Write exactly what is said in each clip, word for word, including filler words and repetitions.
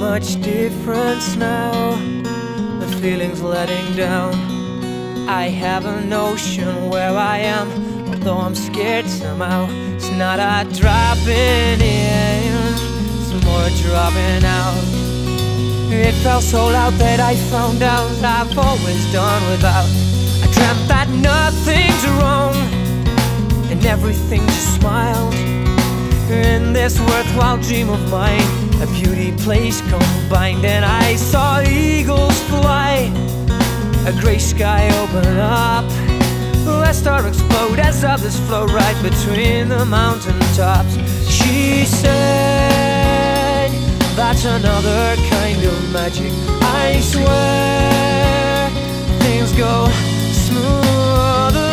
much difference now. The feeling's letting down. I have a notion where I am, although I'm scared somehow. It's not a dropping in, it's more a dropping out. It felt so loud that I found out I've always done without. I dreamt that nothing's wrong and everything just smiled. In this worthwhile dream of mine, a beauty place combined, and I saw eagles fly, a gray sky open up, a star explode as others flow right between the mountain tops. She said, that's another kind of magic. I swear things go smoothly,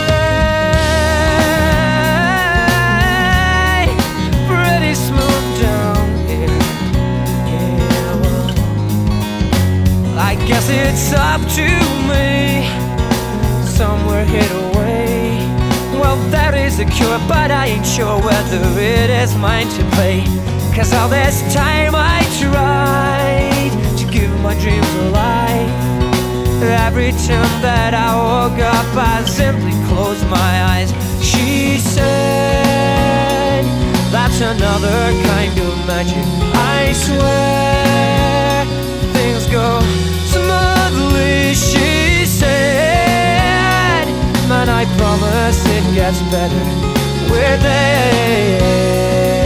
pretty smooth down here. Yeah, well, I guess it's up to me, somewhere hid away. Well, there is a cure, but I ain't sure whether it is mine to pay. Cause all this time I tried to give my dreams a life. Every time that I woke up, I simply closed my eyes. She said, that's another kind of magic. I swear things go smoothly. She said, man, I promise it gets better. We're there.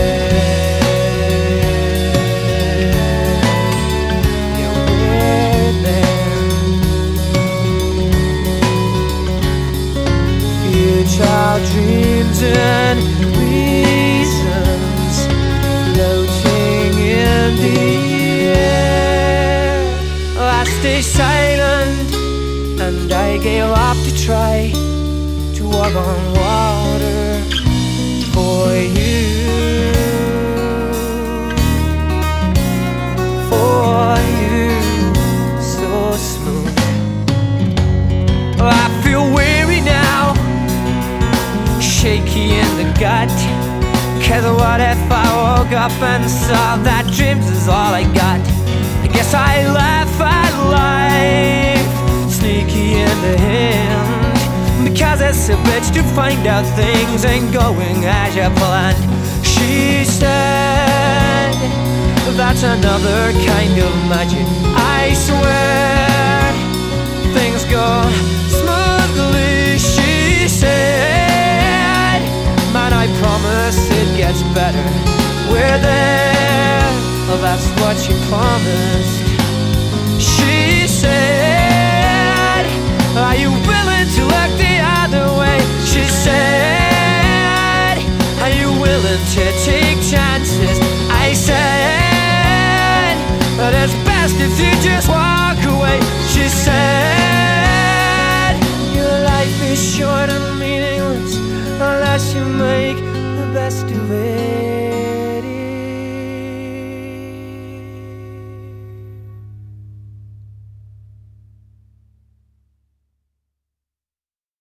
Child dreams and reasons floating in the air. I stay silent and I gave up to try to walk on water for you, for you, so smooth. I feel weary now, shaky in the gut. Cause what if I woke up and saw that dreams is all I got? I guess I laugh at life, sneaky in the hand, because it's a bitch to find out things ain't going as you planned. She said, that's another kind of magic. I swear things go smoothly. She said, man, I promise it gets better. We're there, well, that's what she promised. She said, are you willing to look the other way? She said, are you willing to take chances? I said, but it's best if you just walk away. She said, your life is short and meaningless unless you make the best of it.